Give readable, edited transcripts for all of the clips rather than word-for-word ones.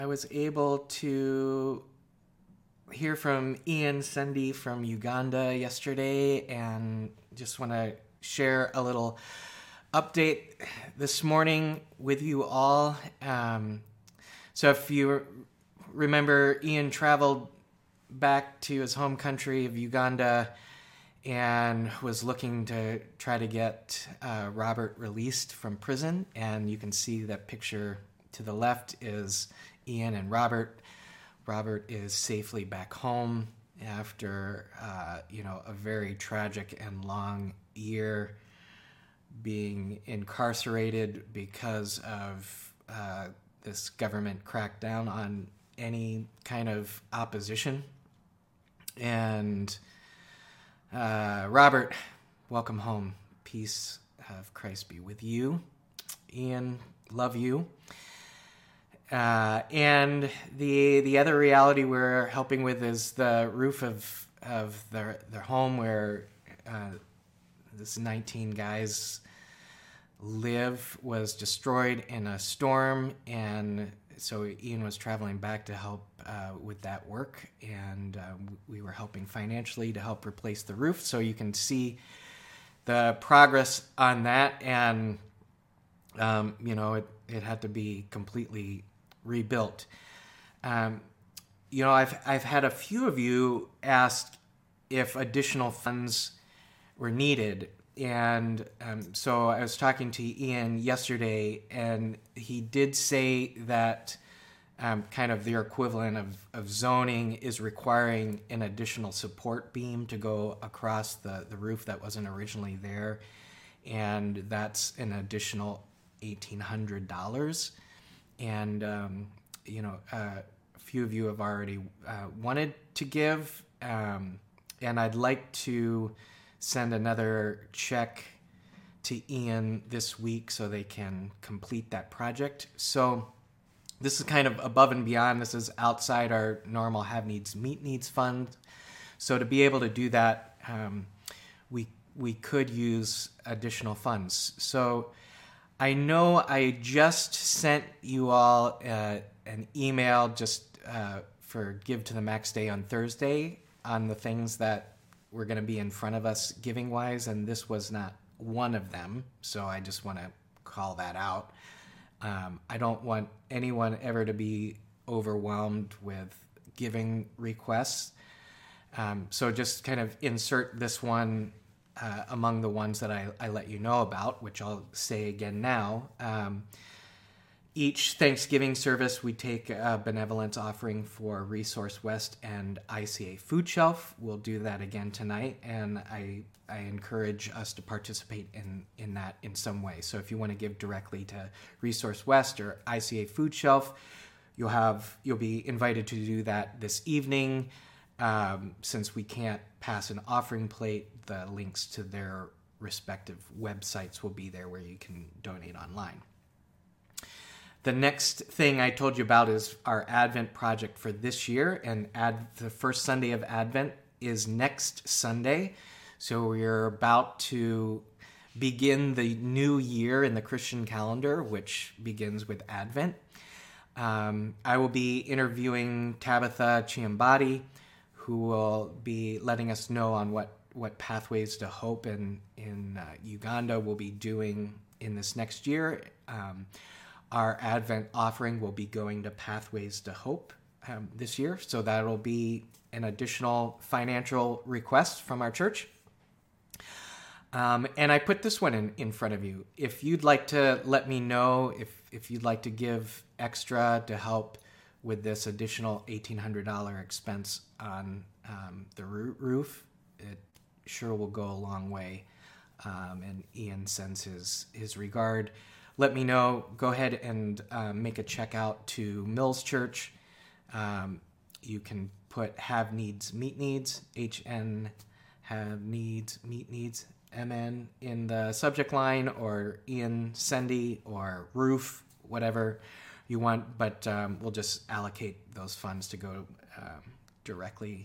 I was able to hear from Ian Sendi from Uganda yesterday, and just want to share a little update this morning with you all. So if you remember, Ian traveled back to his home country of Uganda and was looking to try to get Robert released from prison. And you can see that picture to the left is Ian and Robert. Robert is safely back home after, a very tragic and long year being incarcerated because of this government crackdown on any kind of opposition. And Robert, welcome home. Peace of Christ be with you. Ian, love you. And the other reality we're helping with is the roof of their home where this 19 guys live was destroyed in a storm, and so Ian was traveling back to help with that work, and we were helping financially to help replace the roof. So you can see the progress on that, and it had to be completely rebuilt. I've had a few of you ask if additional funds were needed, and so I was talking to Ian yesterday, and he did say that kind of their equivalent of zoning is requiring an additional support beam to go across the roof that wasn't originally there, and that's an additional $1,800. And a few of you have already wanted to give, and I'd like to send another check to Ian this week so they can complete that project. So this is kind of above and beyond. This is outside our normal Have Needs, Meet Needs fund. So to be able to do that, we could use additional funds. So I know I just sent you all an email just for Give to the Max Day on Thursday on the things that were going to be in front of us giving-wise, and this was not one of them, so I just want to call that out. I don't want anyone ever to be overwhelmed with giving requests, so just kind of insert this one among the ones that I let you know about, which I'll say again now. Each Thanksgiving service, we take a benevolence offering for Resource West and ICA Food Shelf. We'll do that again tonight, and I encourage us to participate in that in some way. So if you want to give directly to Resource West or ICA Food Shelf, you'll be invited to do that this evening. Since we can't pass an offering plate, the links to their respective websites will be there where you can donate online. The next thing I told you about is our Advent project for this year, and the first Sunday of Advent is next Sunday. So we're about to begin the new year in the Christian calendar, which begins with Advent. I will be interviewing Tabitha Chiambati, who will be letting us know on what Pathways to Hope in Uganda will be doing in this next year. Our Advent offering will be going to Pathways to Hope this year, so that'll be an additional financial request from our church. And I put this one in front of you. If you'd like to let me know if you'd like to give extra to help with this additional $1,800 expense on the roof, it sure will go a long way. And Ian sends his regard. Let me know. Go ahead and make a check out to Mills Church. You can put Have Needs, Meet Needs, HN, Have Needs, Meet Needs, MN in the subject line, or Ian Sendi, or Roof, whatever you want. But we'll just allocate those funds to go directly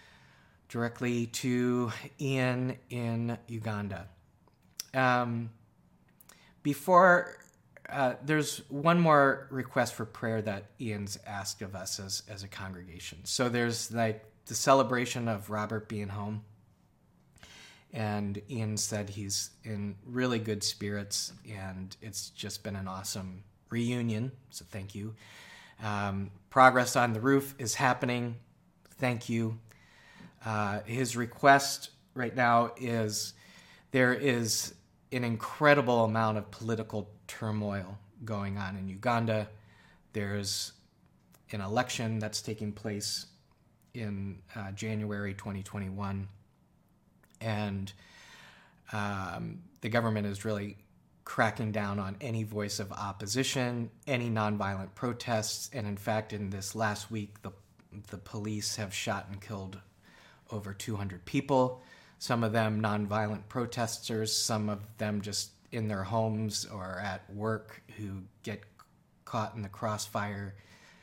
to Ian in Uganda. Before there's one more request for prayer that Ian's asked of us as a congregation. So there's like the celebration of Robert being home. And Ian said he's in really good spirits, and it's just been an awesome reunion. So thank you. Progress on the roof is happening. Thank you. His request right now is there is an incredible amount of political turmoil going on in Uganda. There's an election that's taking place in January 2021. And the government is really cracking down on any voice of opposition, any nonviolent protests. And in fact, in this last week, the police have shot and killed over 200 people, some of them nonviolent protesters, some of them just in their homes or at work who get caught in the crossfire.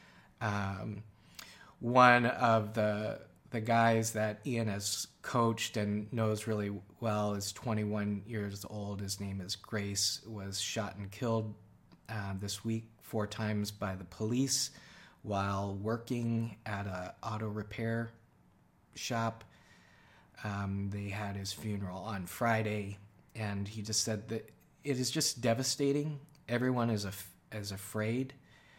One of the guys that Ian has coached and knows really well is 21 years old. His name is Grace, was shot and killed this week 4 times by the police while working at an auto repair shop. They had his funeral on Friday, and he just said that it is just devastating. Everyone is afraid.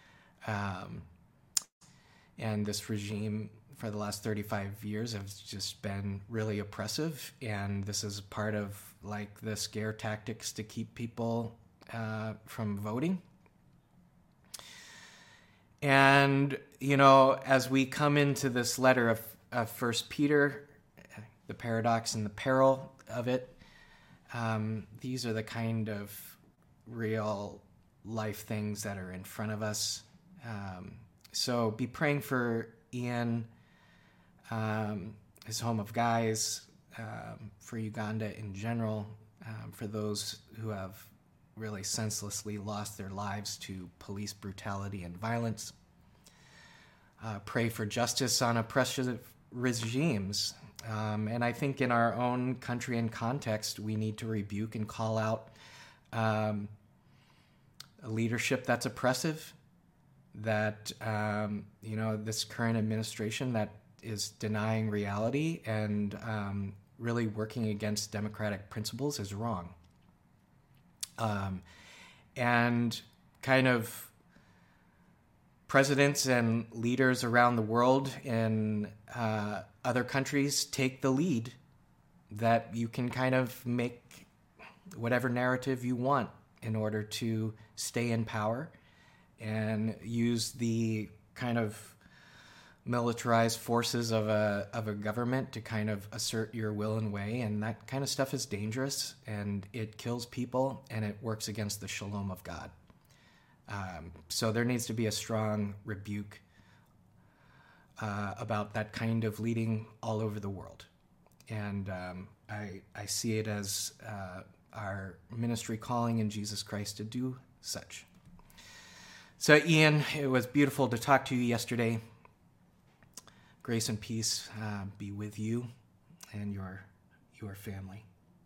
And this regime for the last 35 years has just been really oppressive, and this is part of like the scare tactics to keep people from voting. And, you know, as we come into this letter of 1 Peter, the paradox and the peril of it, these are the kind of real life things that are in front of us. So be praying for Ian, his home of guys, for Uganda in general, for those who have really senselessly lost their lives to police brutality and violence. Pray for justice on oppressive regimes. And I think in our own country and context, we need to rebuke and call out a leadership that's oppressive, that, this current administration that is denying reality and really working against democratic principles is wrong. And kind of presidents and leaders around the world in other countries take the lead, that you can kind of make whatever narrative you want in order to stay in power and use the kind of militarized forces of a government to kind of assert your will and way. And that kind of stuff is dangerous, and it kills people, and it works against the shalom of God. So there needs to be a strong rebuke about that kind of leading all over the world. And I see it as our ministry calling in Jesus Christ to do such. So Ian, it was beautiful to talk to you yesterday. Grace and peace be with you and your family.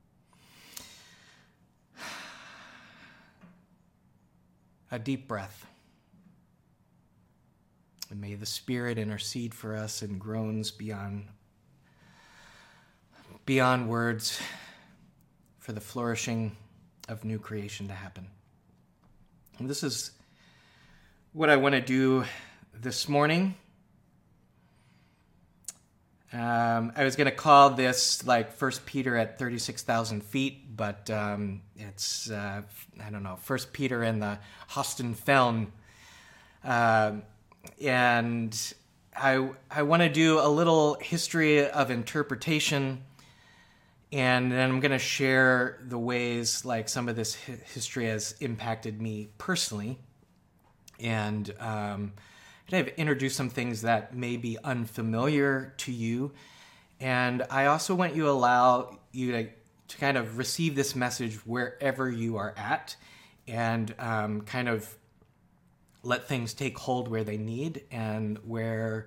A deep breath. And may the Spirit intercede for us in groans beyond words for the flourishing of new creation to happen. And this is what I want to do this morning. I was going to call this like 1 Peter at 36,000 feet, but it's, 1 Peter in the Hostenfeld. And I want to do a little history of interpretation, and then I'm going to share the ways like some of this history has impacted me personally, and kind of introduce some things that may be unfamiliar to you. And I also want you to allow you to kind of receive this message wherever you are at, and kind of let things take hold where they need, and where,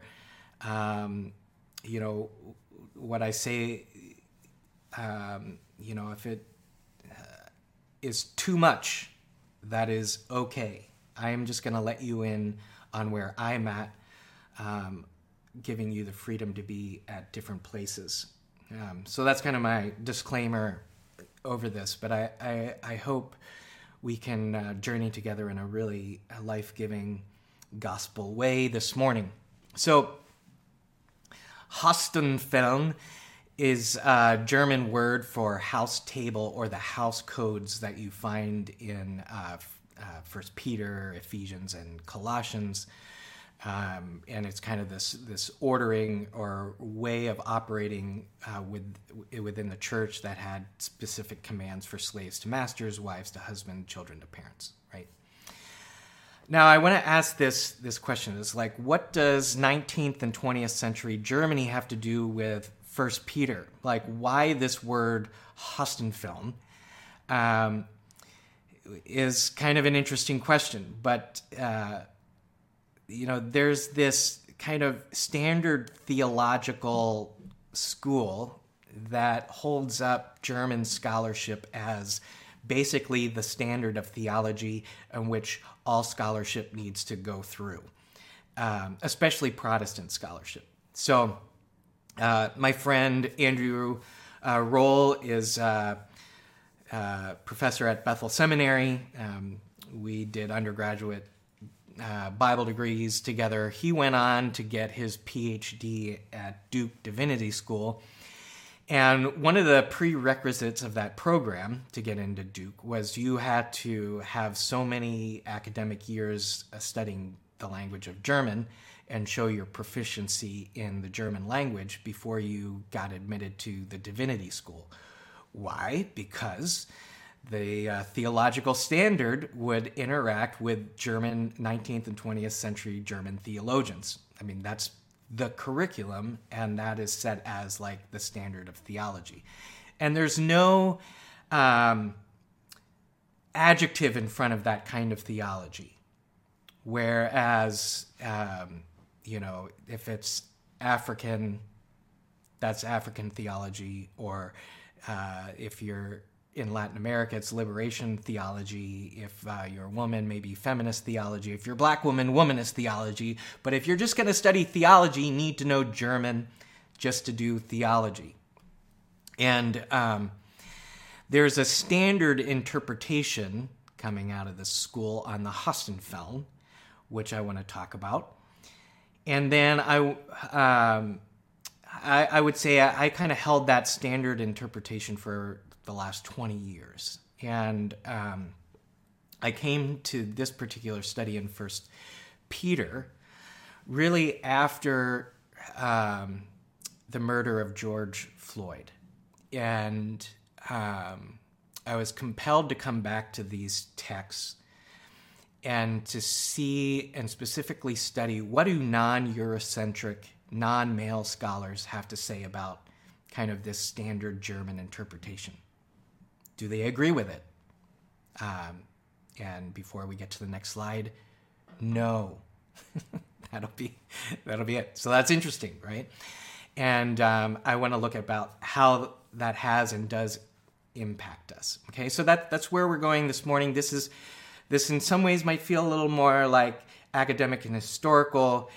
what I say, if it is too much, that is okay. I am just going to let you in on where I'm at, giving you the freedom to be at different places. So that's kind of my disclaimer over this, but I hope we can journey together in a really life-giving gospel way this morning. So, Hostenfeln is a German word for house table or the house codes that you find in First Peter, Ephesians, and Colossians. And it's kind of this ordering or way of operating within the church that had specific commands for slaves to masters, wives to husbands, children to parents, right? Now, I want to ask this question. It's like, what does 19th and 20th century Germany have to do with First Peter? Like, why this word Hostenfeln is kind of an interesting question. But, there's this kind of standard theological school that holds up German scholarship as basically the standard of theology in which all scholarship needs to go through, especially Protestant scholarship. So my friend Andrew Roll is a professor at Bethel Seminary. We did undergraduate Bible degrees together. He went on to get his PhD at Duke Divinity School. And one of the prerequisites of that program to get into Duke was you had to have so many academic years studying the language of German and show your proficiency in the German language before you got admitted to the Divinity School. Why? Because the theological standard would interact with German 19th and 20th century German theologians. I mean, that's the curriculum, and that is set as like the standard of theology. And there's no adjective in front of that kind of theology. Whereas, if it's African, that's African theology, or if you're in Latin America, it's liberation theology. If you're a woman, maybe feminist theology. If you're a black woman, womanist theology. But if you're just going to study theology, you need to know German just to do theology. And there's a standard interpretation coming out of this school on the Hostenfeln, which I want to talk about. And then I would say I kind of held that standard interpretation for the last 20 years. And I came to this particular study in First Peter really after the murder of George Floyd. And I was compelled to come back to these texts and to see and specifically study what do non-Eurocentric, non-male scholars have to say about kind of this standard German interpretation. Do they agree with it? And before we get to the next slide, no. That'll be it. So that's interesting, right? And I want to look about how that has and does impact us. Okay, so that's where we're going this morning. This in some ways might feel a little more like academic and historical.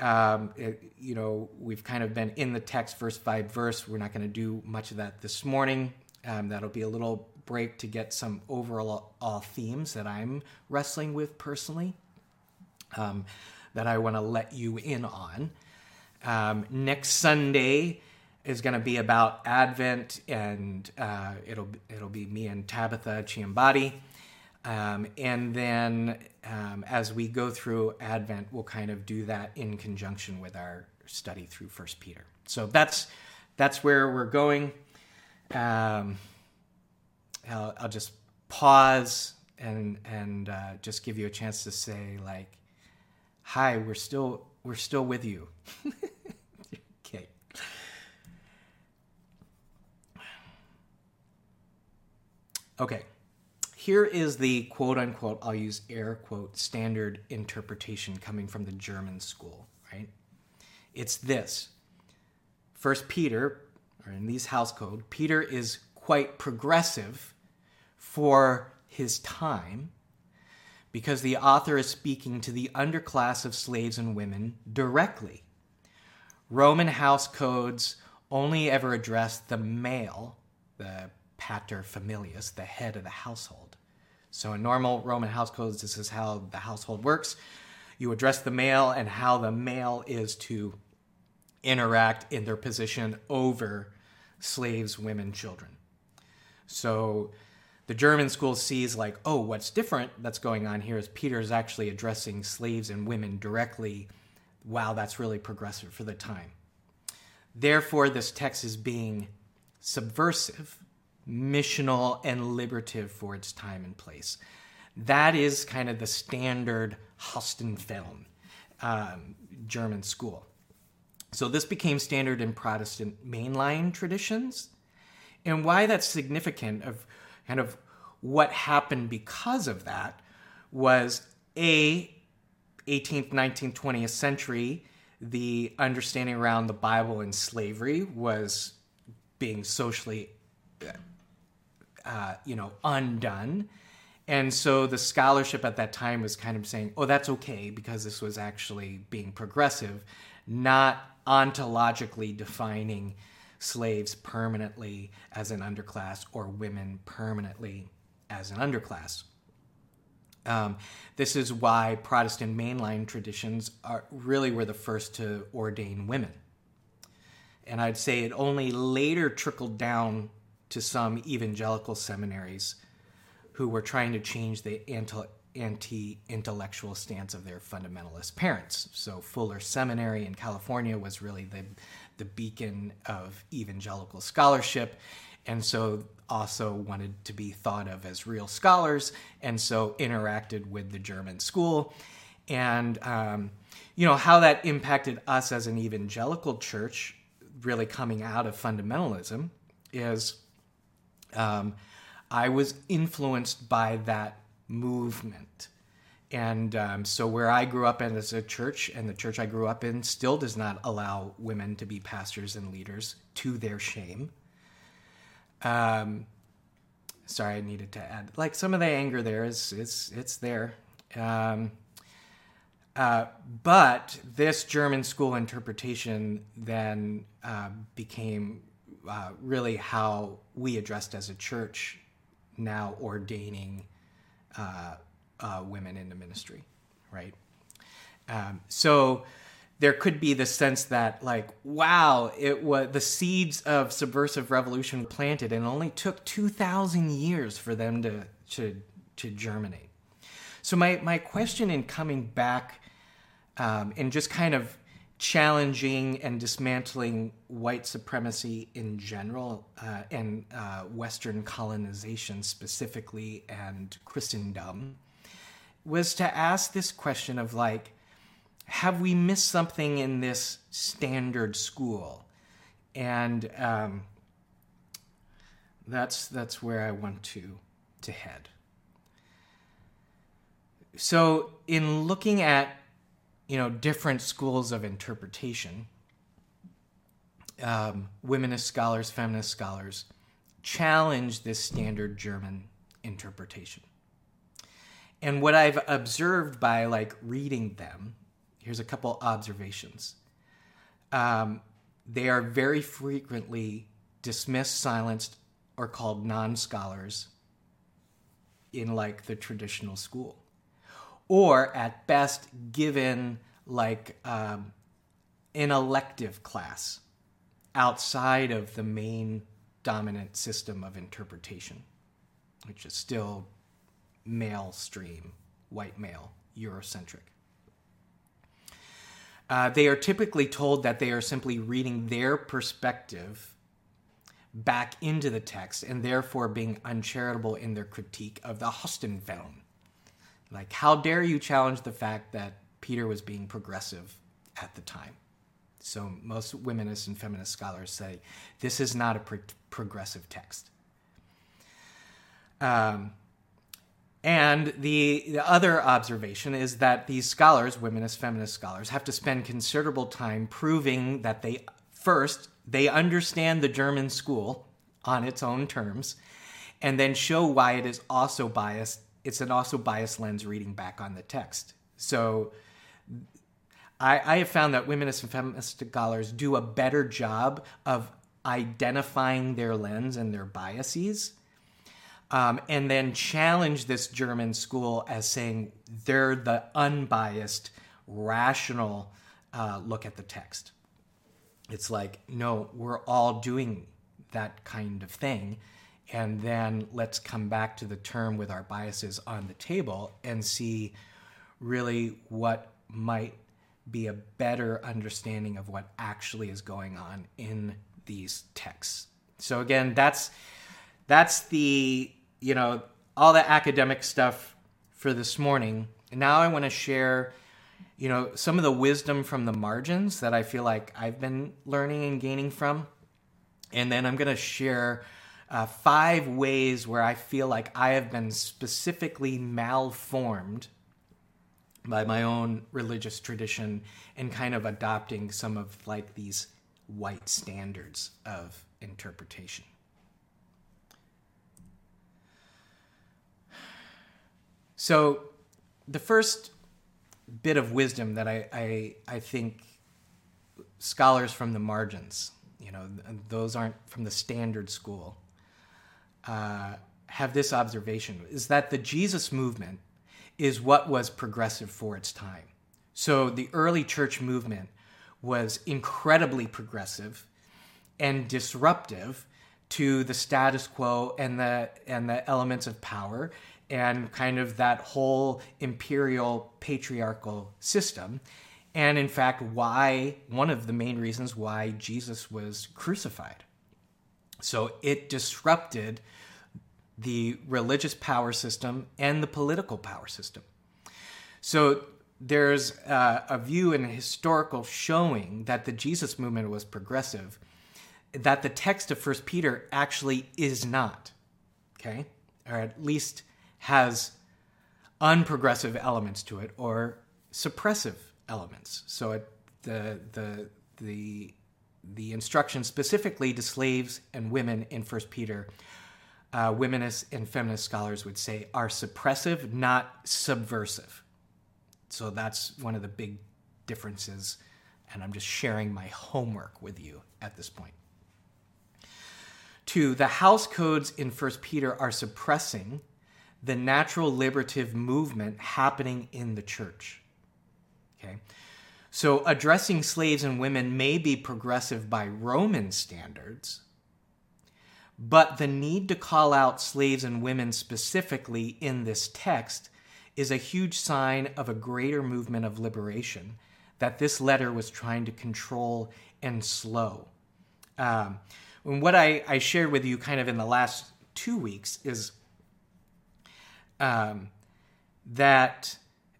We've kind of been in the text verse by verse. We're not going to do much of that this morning. That'll be a little break to get some overall themes that I'm wrestling with personally, that I want to let you in on. Next Sunday is going to be about Advent, and it'll be me and Tabitha Chiambati. And then as we go through Advent, we'll kind of do that in conjunction with our study through First Peter. So that's where we're going. I'll just pause and just give you a chance to say, like, hi, we're still with you. Okay. Okay. Here is the quote unquote, I'll use air quote, standard interpretation coming from the German school, right? It's this. First Peter, or in these house code, Peter is quite progressive for his time, because the author is speaking to the underclass of slaves and women directly. Roman house codes only ever addressed the male, the pater familias, the head of the household. So in normal Roman house codes, this is how the household works. You address the male and how the male is to interact in their position over slaves, women, children. So the German school sees like, oh, what's different that's going on here is Peter is actually addressing slaves and women directly. Wow, that's really progressive for the time. Therefore, this text is being subversive, missional, and liberative for its time and place. That is kind of the standard Hostenfeld German school. So this became standard in Protestant mainline traditions. And why that's significant of kind of what happened because of that was 18th, 19th, 20th century, the understanding around the Bible and slavery was being socially, undone. And so the scholarship at that time was kind of saying, oh, that's okay because this was actually being progressive, not ontologically defining slaves permanently as an underclass or women permanently as an underclass. This is why Protestant mainline traditions were the first to ordain women. And I'd say it only later trickled down to some evangelical seminaries who were trying to change the anti-intellectual stance of their fundamentalist parents. So Fuller Seminary in California was really the beacon of evangelical scholarship, and so also wanted to be thought of as real scholars, and so interacted with the German school. And, how that impacted us as an evangelical church, really coming out of fundamentalism, is I was influenced by that movement. And so where I grew up in as a church, and the church I grew up in still does not allow women to be pastors and leaders, to their shame. Sorry, I needed to add, like, some of the anger there it's there. But this German school interpretation then became really how we addressed as a church, now ordaining women into ministry, right? So there could be the sense that, like, wow, it was the seeds of subversive revolution planted, and it only took 2,000 years for them to germinate. So my question in coming back and just kind of challenging and dismantling white supremacy in general and Western colonization specifically and Christendom was to ask this question of, like, have we missed something in this standard school? And that's where I want to head. So in looking at different schools of interpretation, womanist scholars, feminist scholars challenge this standard German interpretation. And what I've observed by, like, reading them, here's a couple observations. They are very frequently dismissed, silenced, or called non-scholars in, like, the traditional school. Or, at best, given, like, an elective class outside of the main dominant system of interpretation, which is still male stream, white male, Eurocentric. They are typically told that they are simply reading their perspective back into the text and therefore being uncharitable in their critique of the Hostenfeld. Like, how dare you challenge the fact that Peter was being progressive at the time? So most womenist and feminist scholars say this is not a progressive text. And the other observation is that these scholars, womenist, feminist scholars, have to spend considerable time proving that they understand the German school on its own terms, and then show why it is also biased it's an also biased lens reading back on the text. So I have found that womenist and feminist scholars do a better job of identifying their lens and their biases, and then challenge this German school as saying they're the unbiased, rational look at the text. It's like, no, we're all doing that kind of thing. And then let's come back to the term with our biases on the table and see really what might be a better understanding of what actually is going on in these texts. So again, that's the, all the academic stuff for this morning. And now I want to share, some of the wisdom from the margins that I feel like I've been learning and gaining from. And then I'm going to share 5 ways where I feel like I have been specifically malformed by my own religious tradition and kind of adopting some of like these white standards of interpretation. So the first bit of wisdom that I think scholars from the margins, those aren't from the standard school, have this observation, is that the Jesus movement is what was progressive for its time. So the early church movement was incredibly progressive and disruptive to the status quo and the elements of power and kind of that whole imperial patriarchal system. And in fact, one of the main reasons why Jesus was crucified. So it disrupted the religious power system and the political power system. So there's a view in historical showing that the Jesus movement was progressive, that the text of 1 Peter actually is not, okay? Or at least has unprogressive elements to it or suppressive elements. So the instruction specifically to slaves and women in 1 Peter, womenist and feminist scholars would say, are suppressive, not subversive. So that's one of the big differences, and I'm just sharing my homework with you at this point. 2, the house codes in 1 Peter are suppressing the natural liberative movement happening in the church. Okay? So addressing slaves and women may be progressive by Roman standards, but the need to call out slaves and women specifically in this text is a huge sign of a greater movement of liberation that this letter was trying to control and slow. And what I shared with you kind of in the last 2 weeks is that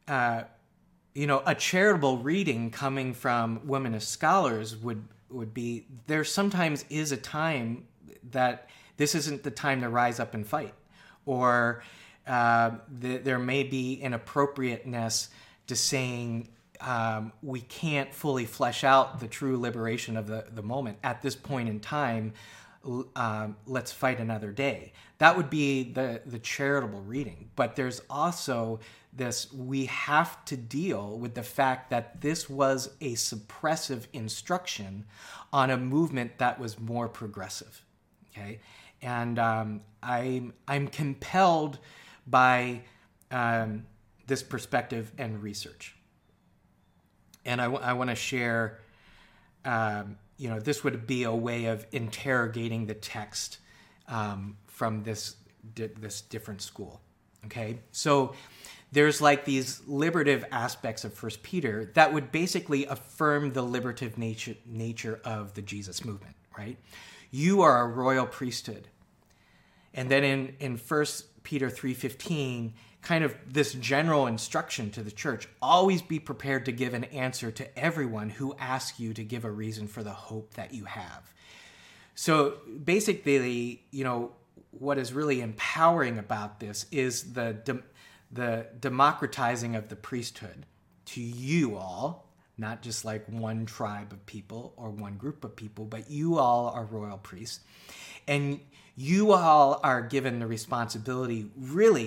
a charitable reading coming from womanist scholars would be, there sometimes is a time that this isn't the time to rise up and fight, or there may be an appropriateness to saying we can't fully flesh out the true liberation of the moment at this point in time. Let's fight another day. That would be the charitable reading. But there's also this, we have to deal with the fact that this was a suppressive instruction on a movement that was more progressive. Okay, and I'm compelled by this perspective and research, and I want to share. This would be a way of interrogating the text from this different school. Okay, so there's like these liberative aspects of 1 Peter that would basically affirm the liberative nature of the Jesus movement, right? You are a royal priesthood. And then in 1 Peter 3:15, kind of this general instruction to the church, always be prepared to give an answer to everyone who asks you to give a reason for the hope that you have. So basically, what is really empowering about this is the democratizing of the priesthood to you all, not just like one tribe of people or one group of people, but you all are royal priests. And you all are given the responsibility really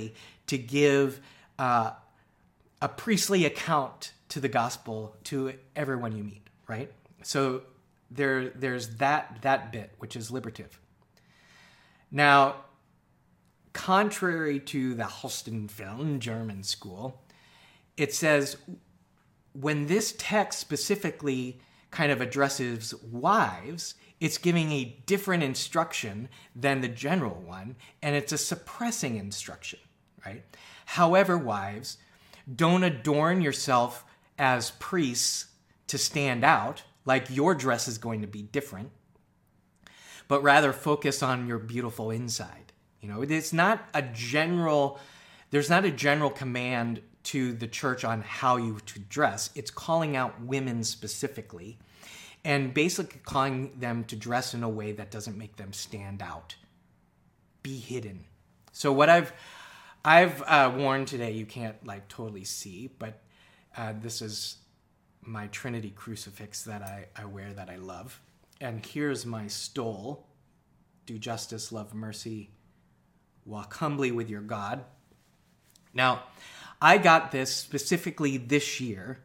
to give a priestly account to the gospel to everyone you meet, right? So there's that bit, which is liberative. Now, contrary to the Holstenfeld German school, it says when this text specifically kind of addresses wives, it's giving a different instruction than the general one, and it's a suppressing instruction, right? However, wives, don't adorn yourself as priests to stand out, like your dress is going to be different, but rather focus on your beautiful inside. You know, there's not a general command to the church on how you to dress. It's calling out women specifically and basically calling them to dress in a way that doesn't make them stand out. Be hidden. So what I've worn today, you can't like totally see, but this is my Trinity crucifix that I wear that I love. And here's my stole. Do justice, love mercy, walk humbly with your God. Now, I got this specifically this year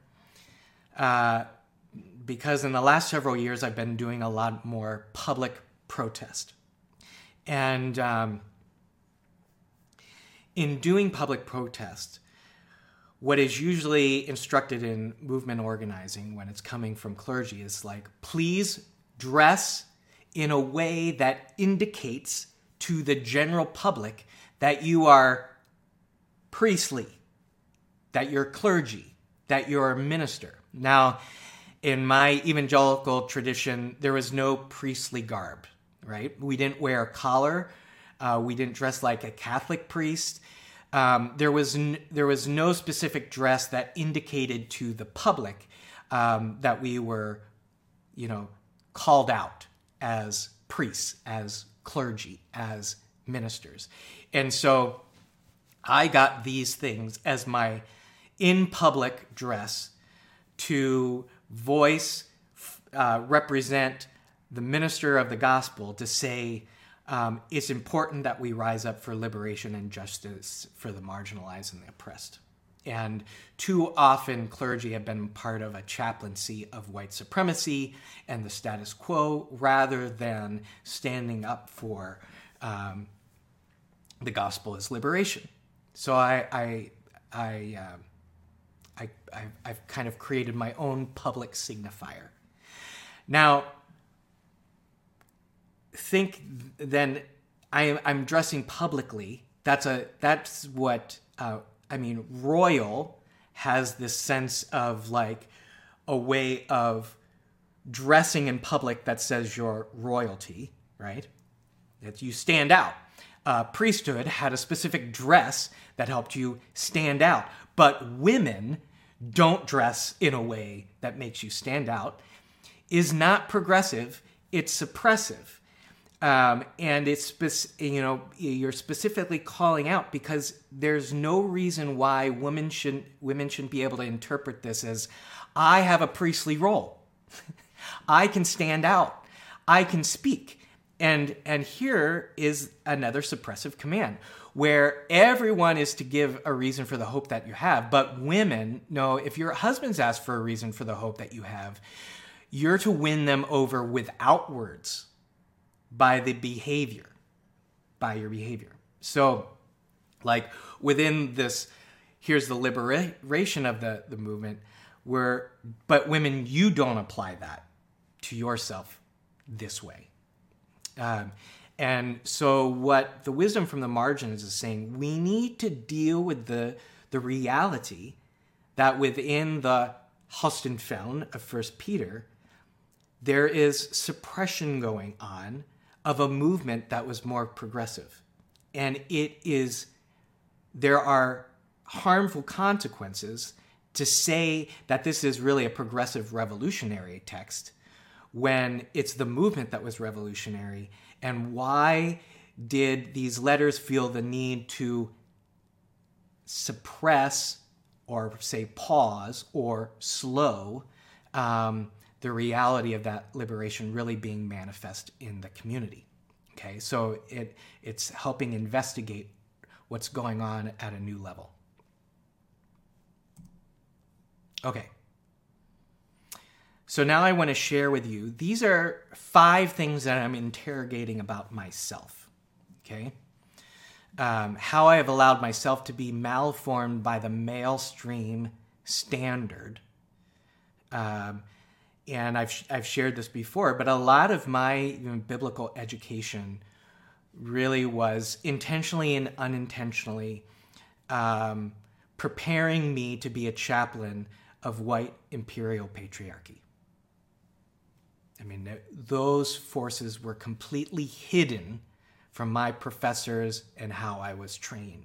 because in the last several years I've been doing a lot more public protest. And in doing public protest, what is usually instructed in movement organizing when it's coming from clergy is like, please dress in a way that indicates to the general public that you are priestly, that you're clergy, that you're a minister. Now, in my evangelical tradition, there was no priestly garb, right? We didn't wear a collar. We didn't dress like a Catholic priest. There was no specific dress that indicated to the public that we were, called out as priests, as clergy, as ministers. And so I got these things as my in-public dress to voice, represent the minister of the gospel, to say it's important that we rise up for liberation and justice for the marginalized and the oppressed. And too often clergy have been part of a chaplaincy of white supremacy and the status quo rather than standing up for the gospel as liberation. So I've kind of created my own public signifier. Now, think then I'm dressing publicly. That's what royal has this sense of like a way of dressing in public that says you're royalty, right? That you stand out. Priesthood had a specific dress that helped you stand out, but women don't dress in a way that makes you stand out. Is not progressive, it's suppressive. And it's, you're specifically calling out because there's no reason why women shouldn't be able to interpret this as, I have a priestly role. I can stand out. I can speak. And here is another suppressive command where everyone is to give a reason for the hope that you have. But women, no, if your husbands ask for a reason for the hope that you have, you're to win them over without words. By your behavior. So, like, within this, here's the liberation of the movement, but women, you don't apply that to yourself this way. And so what the wisdom from the margins is saying, we need to deal with the reality that within the Holstenfeld of 1 Peter, there is suppression going on of a movement that was more progressive. And there are harmful consequences to say that this is really a progressive revolutionary text when it's the movement that was revolutionary. And why did these letters feel the need to suppress or say pause or slow the reality of that liberation really being manifest in the community? Okay, so it's helping investigate what's going on at a new level. Okay. So now I want to share with you, these are 5 things that I'm interrogating about myself, okay? How I have allowed myself to be malformed by the male stream standard. And I've shared this before, but a lot of my biblical education really was intentionally and unintentionally preparing me to be a chaplain of white imperial patriarchy. I mean, those forces were completely hidden from my professors and how I was trained.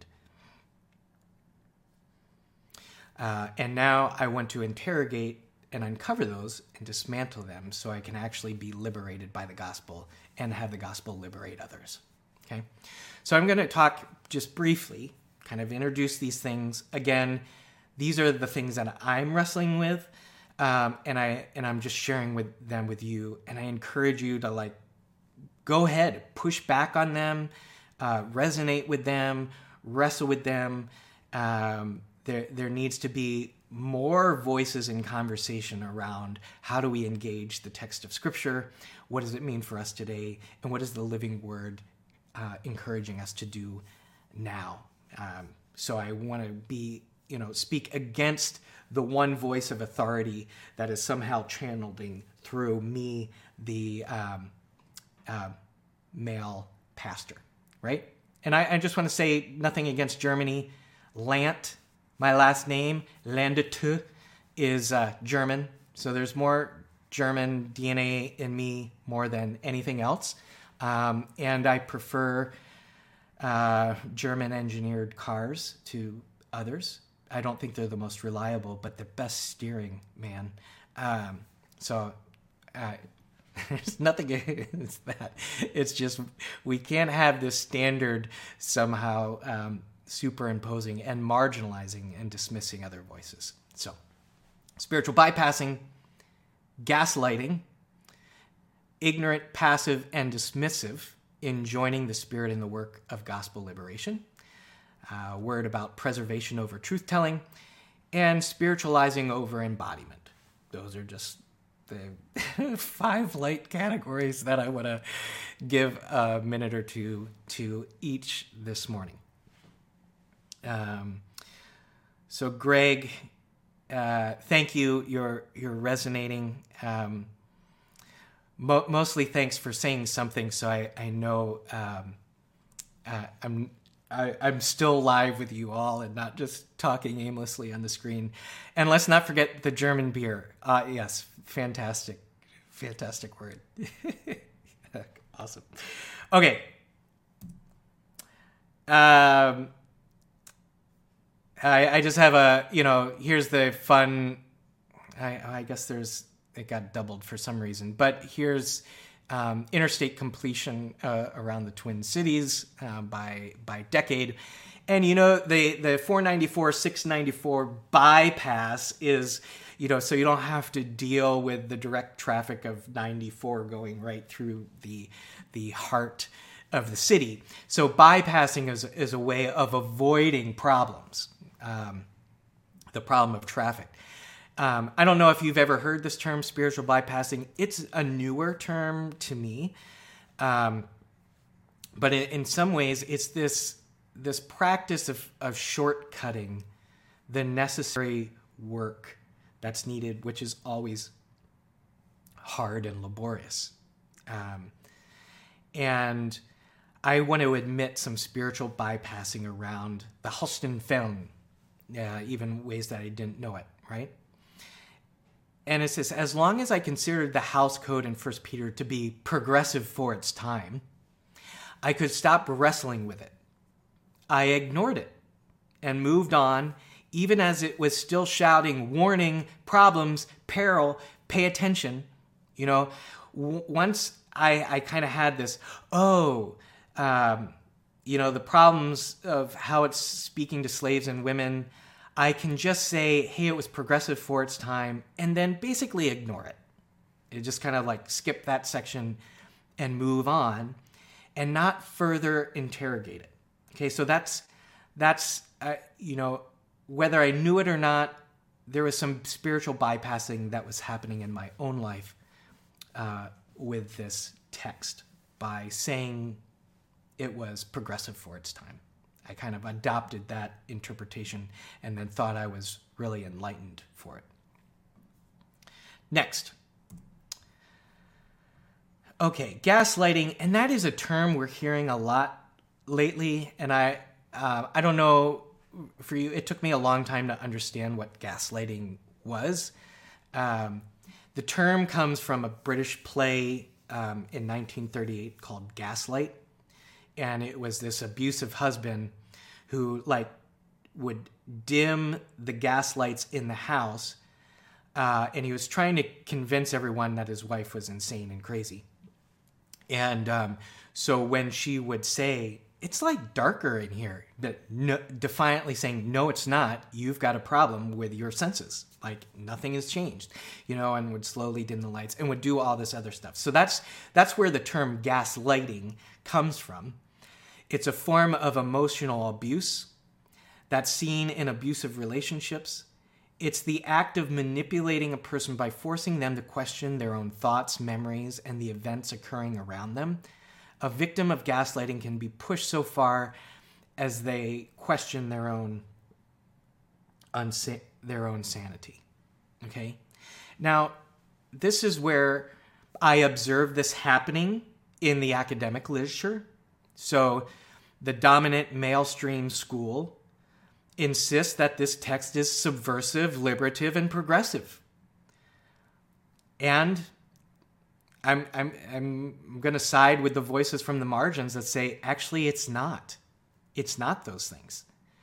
And now I want to interrogate and uncover those and dismantle them so I can actually be liberated by the gospel and have the gospel liberate others. Okay? So I'm going to talk just briefly, kind of introduce these things. Again, these are the things that I'm wrestling with. And I'm just sharing them with you, and I encourage you to go ahead, push back on them, resonate with them, wrestle with them. There needs to be more voices in conversation around how do we engage the text of Scripture, what does it mean for us today, and what is the living Word encouraging us to do now. So I want to speak against the one voice of authority that is somehow channeling through me, the male pastor, right? And I just want to say nothing against Germany. Lant, my last name, Landete, is German. So there's more German DNA in me more than anything else. And I prefer German-engineered cars to others. I don't think they're the most reliable, but the best steering, man. There's nothing against that. It's just we can't have this standard somehow superimposing and marginalizing and dismissing other voices. So, spiritual bypassing, gaslighting, ignorant, passive, and dismissive in joining the Spirit in the work of gospel liberation. Word about preservation over truth-telling, and spiritualizing over embodiment. Those are just the 5 light categories that I want to give a minute or two to each this morning. So Greg, thank you. You're resonating. Mostly thanks for saying something, so I know I'm still live with you all and not just talking aimlessly on the screen. And let's not forget the German beer. Yes, fantastic word. Awesome. Okay. I just have here's the fun. I guess it got doubled for some reason, but here's interstate completion around the Twin Cities by decade. And, the 494, 694 bypass is, so you don't have to deal with the direct traffic of 94 going right through the heart of the city. So bypassing is a way of avoiding problems, the problem of traffic. I don't know if you've ever heard this term, spiritual bypassing. It's a newer term to me. But in some ways, it's this practice of shortcutting the necessary work that's needed, which is always hard and laborious. And I want to admit some spiritual bypassing around the Holstenfällen, even ways that I didn't know it, right? And it says, as long as I considered the house code in 1 Peter to be progressive for its time, I could stop wrestling with it. I ignored it and moved on, even as it was still shouting, warning, problems, peril, pay attention. Once I kind of had this, the problems of how it's speaking to slaves and women, I can just say, hey, it was progressive for its time, and then basically ignore it. It just kind of skip that section and move on and not further interrogate it. Okay, so that's that's, whether I knew it or not, there was some spiritual bypassing that was happening in my own life with this text by saying it was progressive for its time. I kind of adopted that interpretation and then thought I was really enlightened for it. Next. Okay, gaslighting, and that is a term we're hearing a lot lately, and I don't know for you, it took me a long time to understand what gaslighting was. The term comes from a British play in 1938 called Gaslight, and it was this abusive husband who would dim the gas lights in the house, and he was trying to convince everyone that his wife was insane and crazy. And so when she would say, "It's darker in here," defiantly saying, "No, it's not. You've got a problem with your senses. Nothing has changed," and would slowly dim the lights and would do all this other stuff. So that's where the term gaslighting comes from. It's a form of emotional abuse that's seen in abusive relationships. It's the act of manipulating a person by forcing them to question their own thoughts, memories, and the events occurring around them. A victim of gaslighting can be pushed so far as they question their own sanity. Okay? Now, this is where I observe this happening in the academic literature. So, the dominant mainstream school insists that this text is subversive, liberative, and progressive. And I'm going to side with the voices from the margins that say, actually, it's not. It's not those things.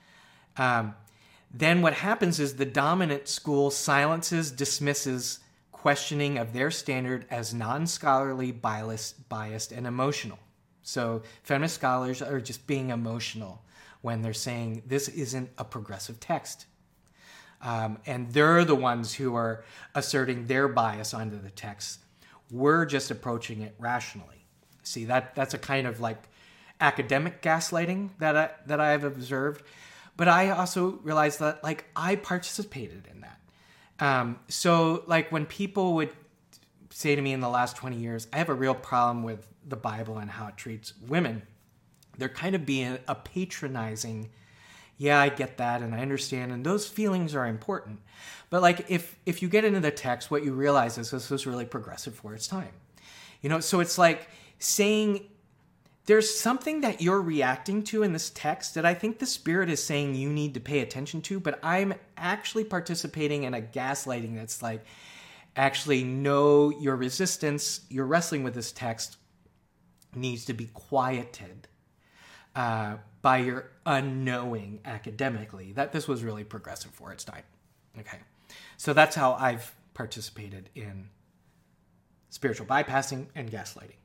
Then what happens is the dominant school silences, dismisses questioning of their standard as non-scholarly, biased, and emotional. So feminist scholars are just being emotional when they're saying this isn't a progressive text. And they're the ones who are asserting their bias onto the text. We're just approaching it rationally. See, that's a kind of academic gaslighting that I've observed. But I also realized that I participated in that. So when people would say to me in the last 20 years, I have a real problem with the Bible and how it treats women, they're kind of being a patronizing, yeah, I get that and I understand, and those feelings are important. But if you get into the text, what you realize is this was really progressive for its time. So it's saying there's something that you're reacting to in this text that I think the Spirit is saying you need to pay attention to, but I'm actually participating in a gaslighting that's actually, no, your resistance, you're wrestling with this text needs to be quieted by your unknowing academically. That this was really progressive for its time. Okay. So that's how I've participated in spiritual bypassing and gaslighting.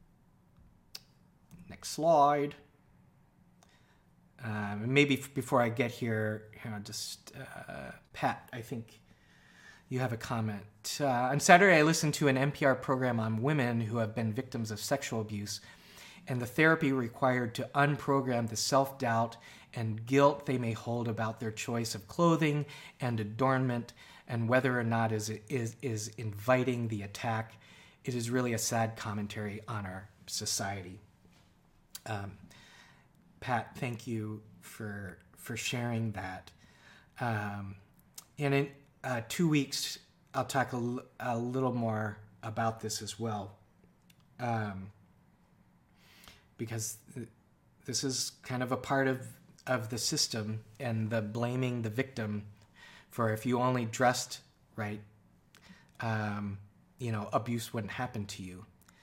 Next slide. Maybe before I get here, Pat, I think you have a comment. On Saturday, I listened to an NPR program on women who have been victims of sexual abuse and the therapy required to unprogram the self-doubt and guilt they may hold about their choice of clothing and adornment and whether or not is inviting the attack. It is really a sad commentary on our society. Pat, thank you for sharing that. And in 2 weeks, I'll talk a little more about this as well. Because this is kind of a part of the system, and the blaming the victim for if you only dressed right, abuse wouldn't happen to you,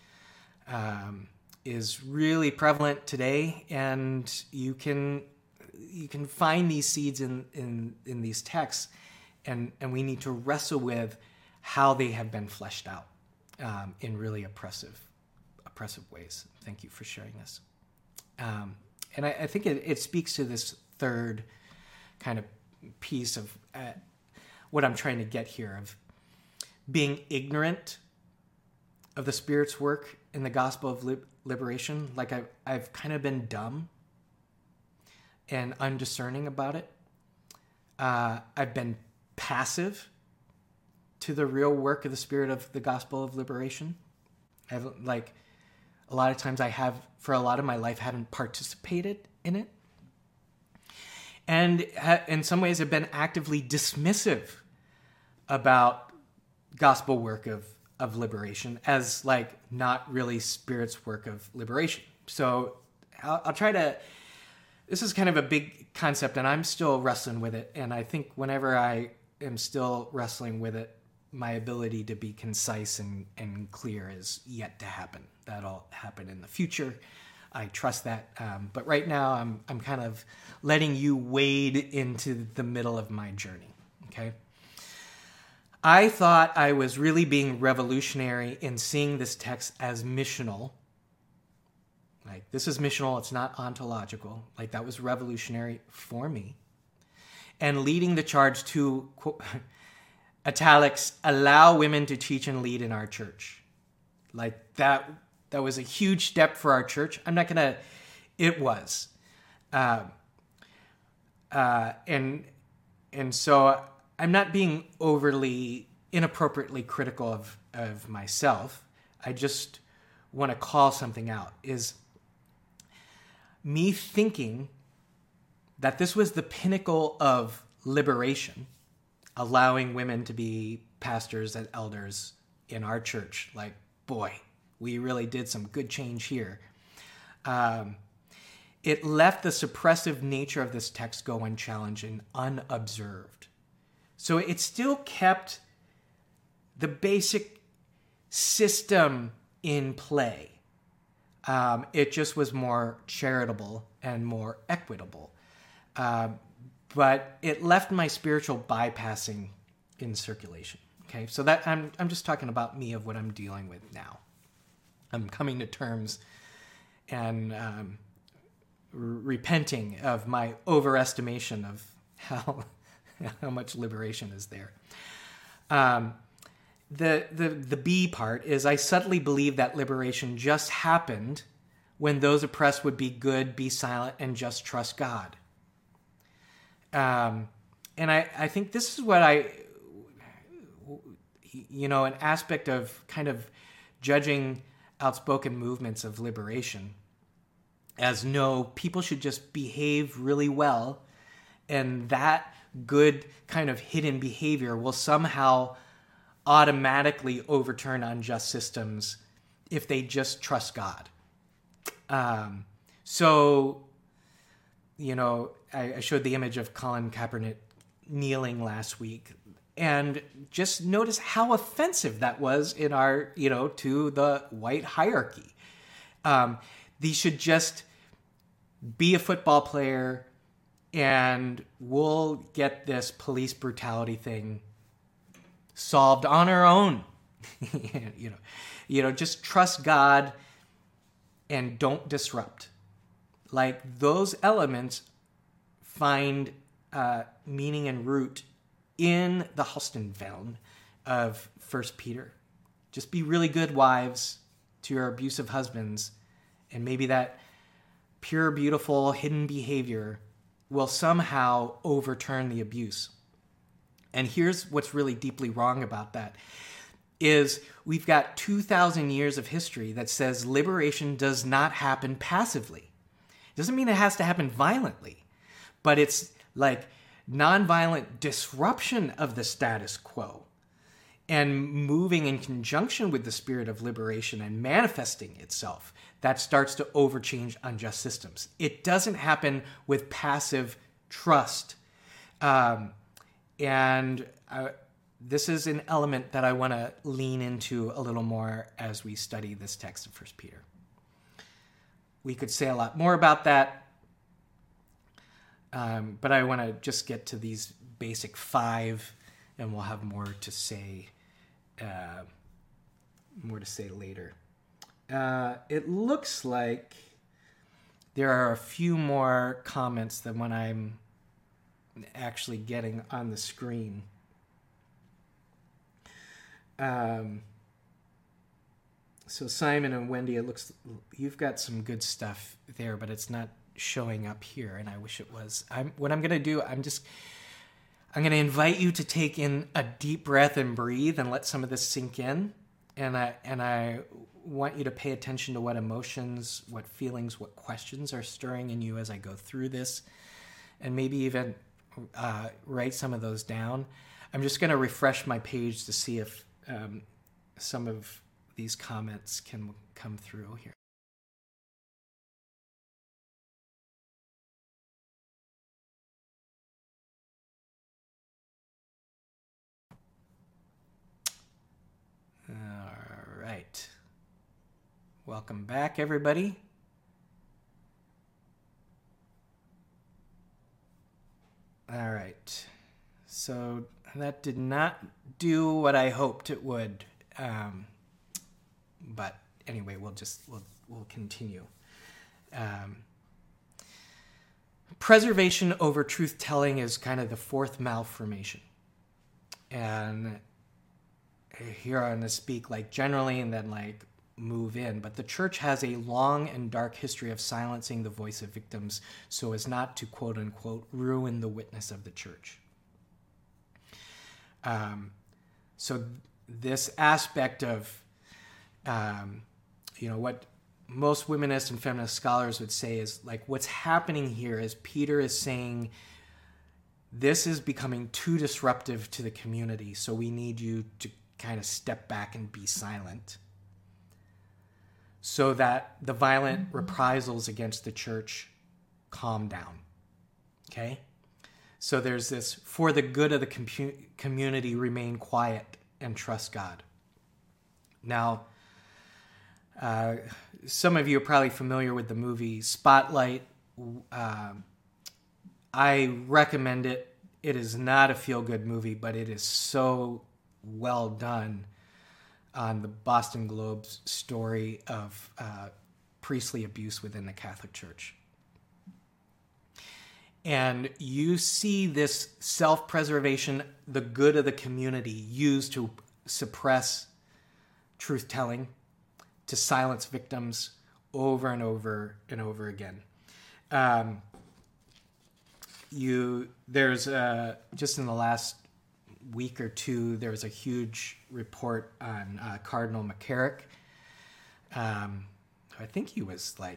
is really prevalent today, and you can find these seeds in these texts, and we need to wrestle with how they have been fleshed out in really oppressive ways. Thank you for sharing this. And I think it speaks to this third kind of piece of what I'm trying to get here, of being ignorant of the Spirit's work in the gospel of liberation. I've kind of been dumb and undiscerning about it. I've been passive to the real work of the Spirit of the gospel of liberation. I've, like, a lot of times I have, for a lot of my life, haven't participated in it. And in some ways have been actively dismissive about gospel work of liberation as, like, not really Spirit's work of liberation. So I'll try to... This is kind of a big concept, and I'm still wrestling with it. And I think whenever I am still wrestling with it, my ability to be concise and clear is yet to happen. That'll happen in the future. I trust that. But right now, I'm kind of letting you wade into the middle of my journey, okay? I thought I was really being revolutionary in seeing this text as missional. Like, this is missional, it's not ontological. Like, that was revolutionary for me. And leading the charge to, italics, allow women to teach and lead in our church. Like, that was a huge step for our church. I'm not gonna, it was. And so I'm not being overly, inappropriately critical of myself. I just want to call something out, is me thinking that this was the pinnacle of liberation, allowing women to be pastors and elders in our church. Like, boy, we really did some good change here. It left the suppressive nature of this text go unchallenged and unobserved. So it still kept the basic system in play. It just was more charitable and more equitable. But it left my spiritual bypassing in circulation. Okay, so that I'm just talking about me, of what I'm dealing with now. I'm coming to terms and repenting of my overestimation of how much liberation is there. The B part is, I subtly believe that liberation just happened when those oppressed would be good, be silent, and just trust God. And I think this is what an aspect of kind of judging outspoken movements of liberation as, no, people should just behave really well, and that good kind of hidden behavior will somehow automatically overturn unjust systems if they just trust God. So, I showed the image of Colin Kaepernick kneeling last week, and just notice how offensive that was in our, to the white hierarchy. These should just be a football player, and we'll get this police brutality thing solved on our own. Just trust God and don't disrupt. Like, those elements find meaning and root in the Halstenfeld of 1 Peter. Just be really good wives to your abusive husbands, and maybe that pure, beautiful, hidden behavior will somehow overturn the abuse. And here's what's really deeply wrong about that, is we've got 2,000 years of history that says liberation does not happen passively. It doesn't mean it has to happen violently, but it's like nonviolent disruption of the status quo and moving in conjunction with the spirit of liberation and manifesting itself that starts to overchange unjust systems. It doesn't happen with passive trust. This is an element that I want to lean into a little more as we study this text of 1 Peter. We could say a lot more about that, but I want to just get to these basic 5, and we'll have more to say later. It looks like there are a few more comments than what I'm actually getting on the screen. So Simon and Wendy, it looks, you've got some good stuff there, but it's not showing up here, and I wish it was. What I'm going to do, I'm going to invite you to take in a deep breath and breathe and let some of this sink in. And I want you to pay attention to what emotions, what feelings, what questions are stirring in you as I go through this, and maybe even write some of those down. I'm just going to refresh my page to see if some of these comments can come through here. All right. Welcome back, everybody. All right. So that did not do what I hoped it would. But anyway, we'll continue. Preservation over truth-telling is kind of the fourth malformation. And here I'm going to speak like generally and then like move in. But the church has a long and dark history of silencing the voice of victims so as not to, quote unquote, ruin the witness of the church. So this aspect of, what most womanist and feminist scholars would say is like what's happening here is Peter is saying this is becoming too disruptive to the community, so we need you to kind of step back and be silent so that the violent reprisals against the church calm down. Okay? So there's this, for the good of the community, remain quiet and trust God. Now, some of you are probably familiar with the movie Spotlight. I recommend it. It is not a feel-good movie, but it is so well done on the Boston Globe's story of priestly abuse within the Catholic Church. And you see this self-preservation, the good of the community, used to suppress truth-telling, to silence victims over and over and over again. There's just in the last week or two, there was a huge report on Cardinal McCarrick. I think he was like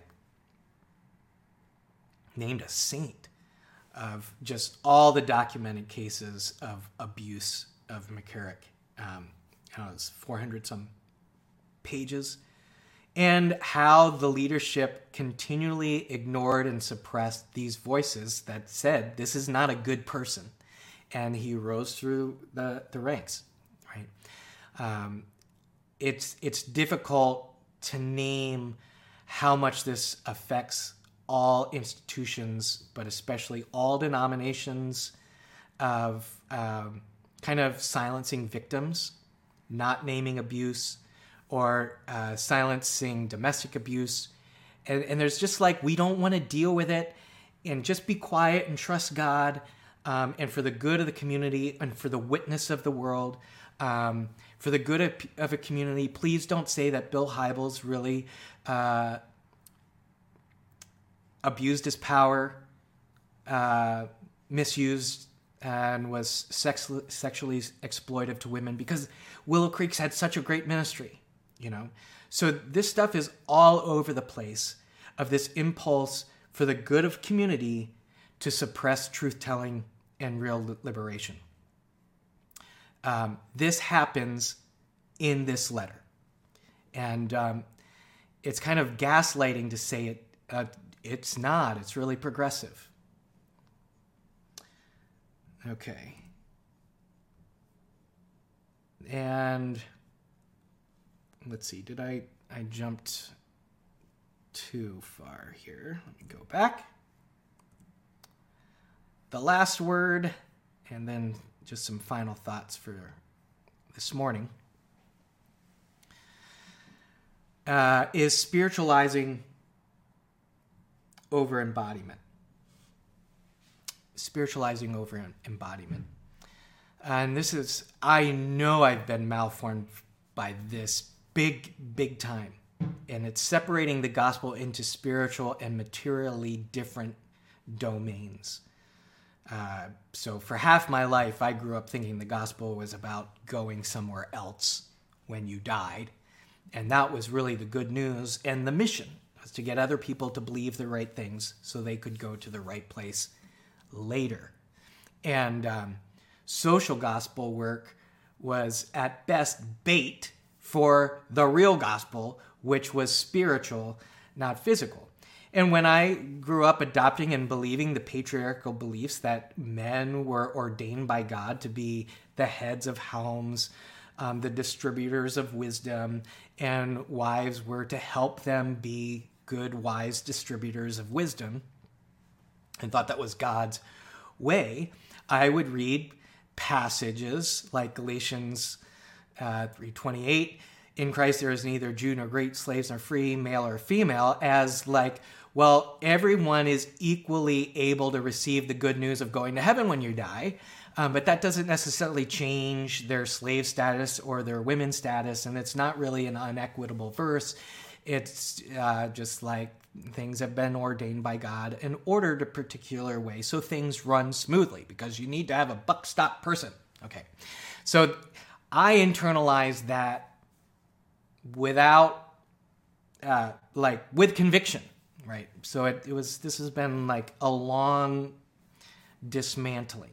named a saint of just all the documented cases of abuse of McCarrick. It was 400 some pages. And how the leadership continually ignored and suppressed these voices that said, this is not a good person. And he rose through the ranks, right? It's difficult to name how much this affects all institutions, but especially all denominations of kind of silencing victims, not naming abuse, or silencing domestic abuse. And there's just like, we don't want to deal with it, and just be quiet and trust God, and for the good of the community and for the witness of the world, for the good of a community, please don't say that Bill Hybels really abused his power, misused, and was sexually exploitive to women, because Willow Creek's had such a great ministry, So this stuff is all over the place, of this impulse for the good of community to suppress truth-telling and real liberation. This happens in this letter. And it's kind of gaslighting to say it. It's not. It's really progressive. Okay. And let's see. Did I jumped too far here? Let me go back. The last word, and then just some final thoughts for this morning, is spiritualizing over embodiment. Spiritualizing over embodiment. And this is, I know I've been malformed by this big time. and it's separating the gospel into spiritual and materially different domains. So for half my life, I grew up thinking the gospel was about going somewhere else when you died. And that was really the good news. And the mission was to get other people to believe the right things so they could go to the right place later. And social gospel work was at best bait for the real gospel, which was spiritual, not physical. And when I grew up adopting and believing the patriarchal beliefs that men were ordained by God to be the heads of homes, the distributors of wisdom, and wives were to help them be good, wise distributors of wisdom, and thought that was God's way, I would read passages like Galatians 3:28, in Christ there is neither Jew nor Greek, slaves nor free, male or female, as like, well, everyone is equally able to receive the good news of going to heaven when you die, but that doesn't necessarily change their slave status or their women status, and it's not really an unequitable verse. It's just like things have been ordained by God and ordered a particular way so things run smoothly, because you need to have a buck stop person. Okay, so I internalized that without, with conviction, right? So this has been like a long dismantling.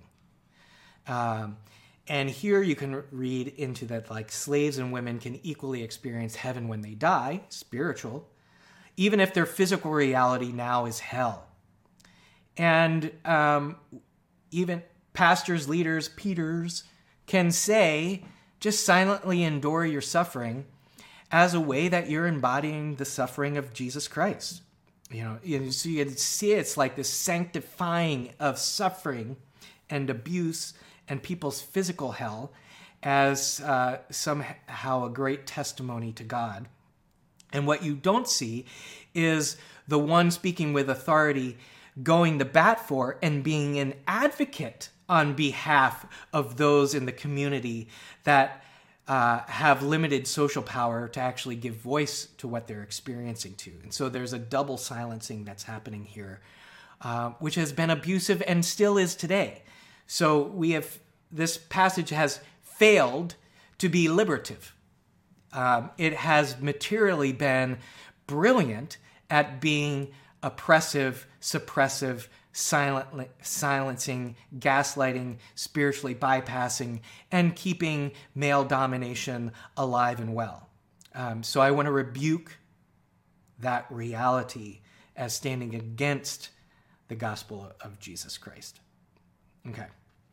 And here you can read into that, like, slaves and women can equally experience heaven when they die, spiritual, even if their physical reality now is hell. And even pastors, leaders, Peters can say, just silently endure your suffering as a way that you're embodying the suffering of Jesus Christ. So you see it's like this sanctifying of suffering and abuse and people's physical hell as somehow a great testimony to God. And what you don't see is the one speaking with authority going to bat for and being an advocate on behalf of those in the community that have limited social power to actually give voice to what they're experiencing too. And so there's a double silencing that's happening here, which has been abusive and still is today. So this passage has failed to be liberative. It has materially been brilliant at being oppressive, suppressive, silencing, gaslighting, spiritually bypassing, and keeping male domination alive and well. So I want to rebuke that reality as standing against the gospel of Jesus Christ. Okay.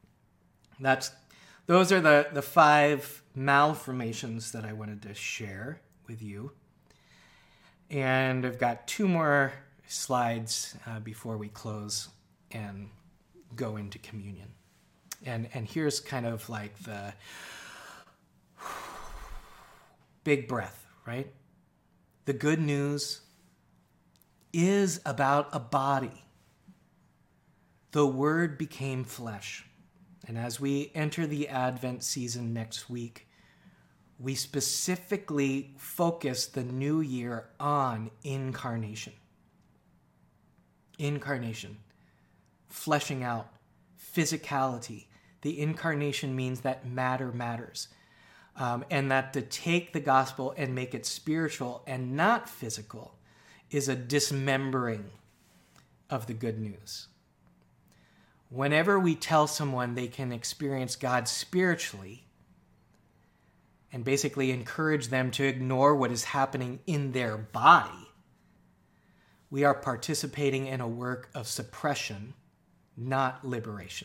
Those are the 5 malformations that I wanted to share with you. And I've got 2 more slides before we close and go into communion. And here's kind of like the big breath, right? The good news is about a body. The Word became flesh. And as we enter the Advent season next week, we specifically focus the new year on incarnation. Incarnation, fleshing out, physicality. The incarnation means that matter matters. And that to take the gospel and make it spiritual and not physical is a dismembering of the good news. Whenever we tell someone they can experience God spiritually and basically encourage them to ignore what is happening in their body, we are participating in a work of suppression, not liberation.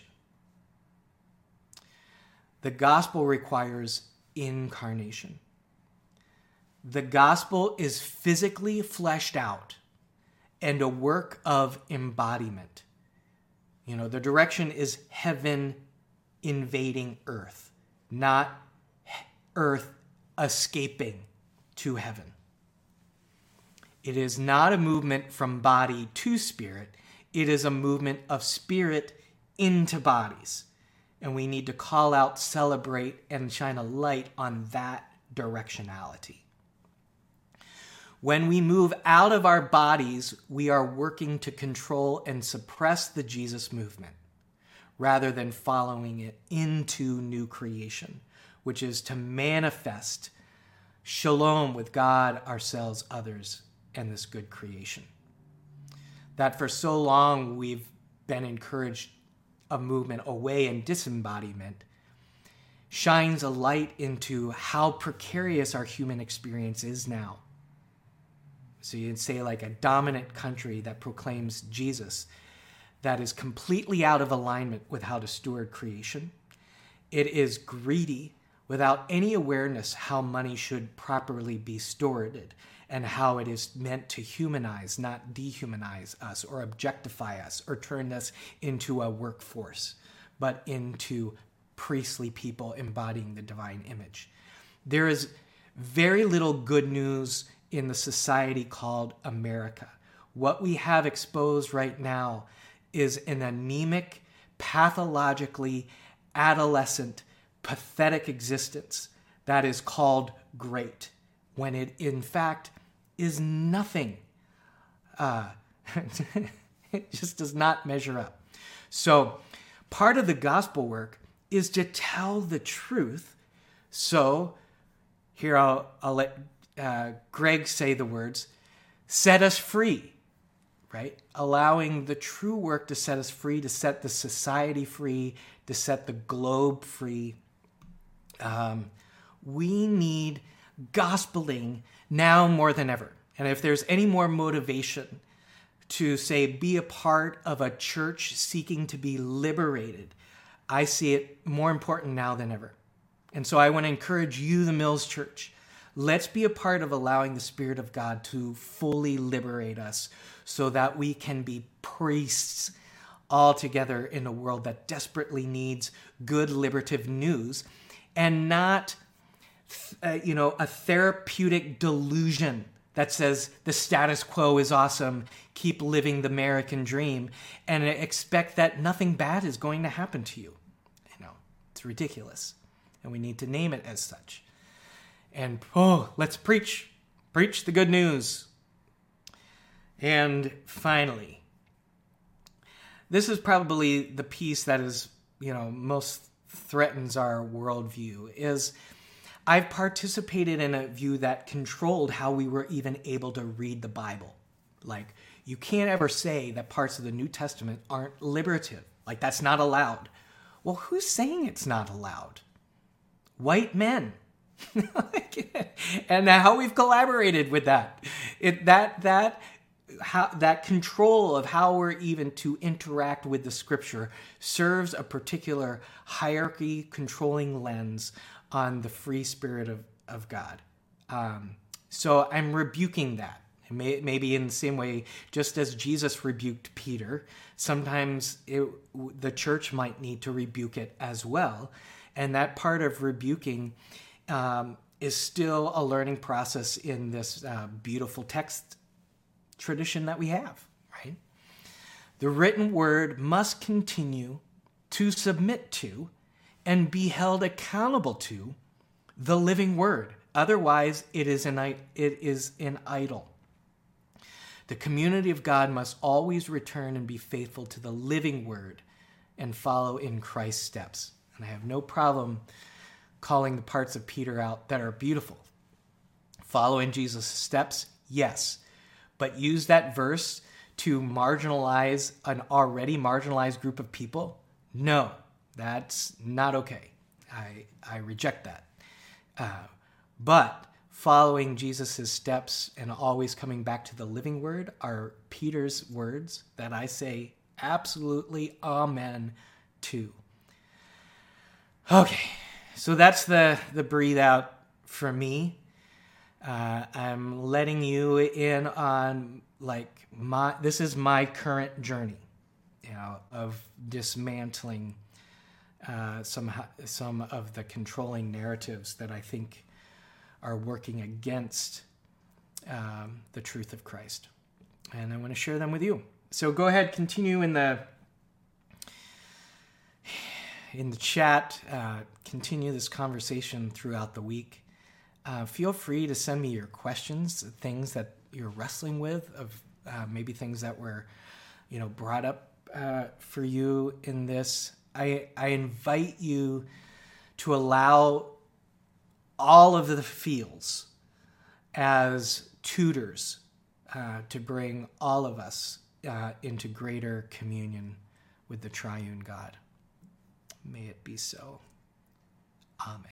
The gospel requires incarnation. The gospel is physically fleshed out and a work of embodiment. The direction is heaven invading earth, not earth escaping to heaven. It is not a movement from body to spirit. It is a movement of spirit into bodies. And we need to call out, celebrate, and shine a light on that directionality. When we move out of our bodies, we are working to control and suppress the Jesus movement rather than following it into new creation, which is to manifest shalom with God, ourselves, others, and this good creation. That for so long we've been encouraged a movement away in disembodiment shines a light into how precarious our human experience is now. So you'd say like a dominant country that proclaims Jesus that is completely out of alignment with how to steward creation. It is greedy without any awareness how money should properly be stewarded and how it is meant to humanize, not dehumanize us or objectify us or turn us into a workforce, but into priestly people embodying the divine image. There is very little good news in the society called America. What we have exposed right now is an anemic, pathologically adolescent, pathetic existence that is called great, when it in fact is nothing. It just does not measure up. So part of the gospel work is to tell the truth. So here I'll let Greg say the words, set us free, right? Allowing the true work to set us free, to set the society free, to set the globe free. We need gospeling now more than ever. And if there's any more motivation to say, be a part of a church seeking to be liberated, I see it more important now than ever. And so I want to encourage you, the Mills Church, let's be a part of allowing the Spirit of God to fully liberate us so that we can be priests all together in a world that desperately needs good liberative news and not, a therapeutic delusion that says the status quo is awesome, keep living the American dream, and expect that nothing bad is going to happen to you. It's ridiculous, and we need to name it as such. And, let's preach the good news. And finally, this is probably the piece that is, most threatens our worldview, is I've participated in a view that controlled how we were even able to read the Bible. Like, you can't ever say that parts of the New Testament aren't liberative. Like, that's not allowed. Well, who's saying it's not allowed? White men. And how we've collaborated with that. That control of how we're even to interact with the scripture serves a particular hierarchy controlling lens on the free spirit of God. So I'm rebuking that. Maybe in the same way, just as Jesus rebuked Peter, sometimes the church might need to rebuke it as well. And that part of rebuking is still a learning process in this beautiful text tradition that we have, right? The written word must continue to submit to and be held accountable to the living word. Otherwise, it is an idol. The community of God must always return and be faithful to the living word and follow in Christ's steps. And I have no problem calling the parts of Peter out that are beautiful. Follow in Jesus' steps, yes. But use that verse to marginalize an already marginalized group of people? No, that's not okay. I reject that. But following Jesus' steps and always coming back to the living word are Peter's words that I say absolutely amen to. Okay, so that's the breathe out for me. I'm letting you in on this is my current journey, of dismantling some of the controlling narratives that I think are working against the truth of Christ. And I want to share them with you. So go ahead, continue in the chat, continue this conversation throughout the week. Feel free to send me your questions, things that you're wrestling with, of maybe things that were, brought up for you in this. I invite you to allow all of the fields as tutors to bring all of us into greater communion with the triune God. May it be so. Amen.